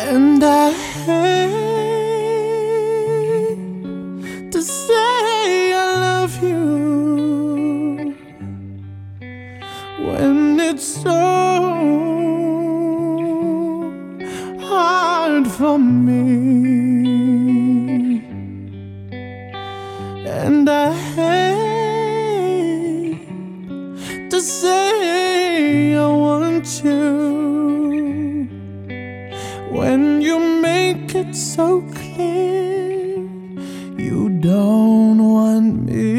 And I hate to say I love you when it's so hard for me. And I hate to say I want you when you make it so clear you don't want me.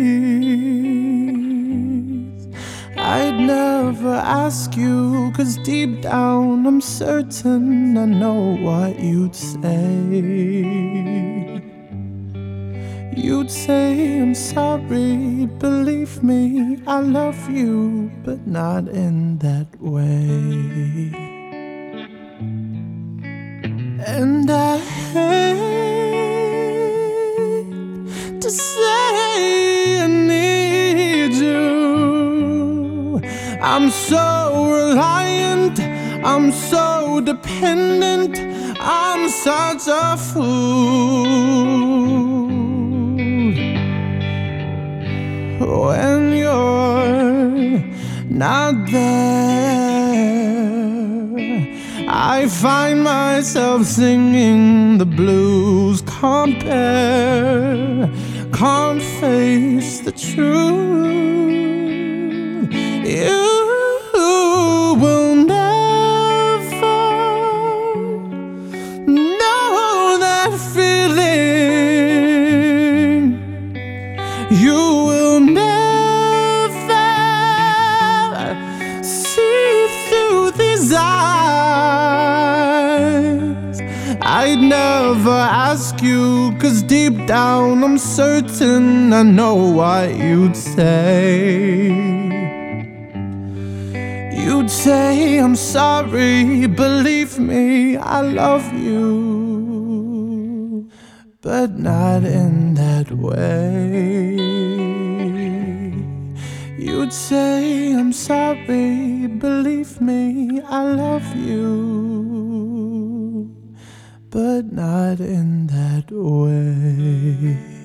I'd never ask you, 'cause deep down I'm certain I know what you'd say. You'd say I'm sorry, believe me, I love you, but not in that way. And I hate to say I need you. I'm so reliant, I'm so dependent, I'm such a fool. When you're not there, I find myself singing the blues. Can't bear, can't face the truth. You will never know that feeling. You will never see through these eyes. I'd never ask you, 'cause deep down I'm certain I know what you'd say. You'd say I'm sorry, believe me, I love you, but not in that way. You'd say I'm sorry, believe me, I love you, but not in that way.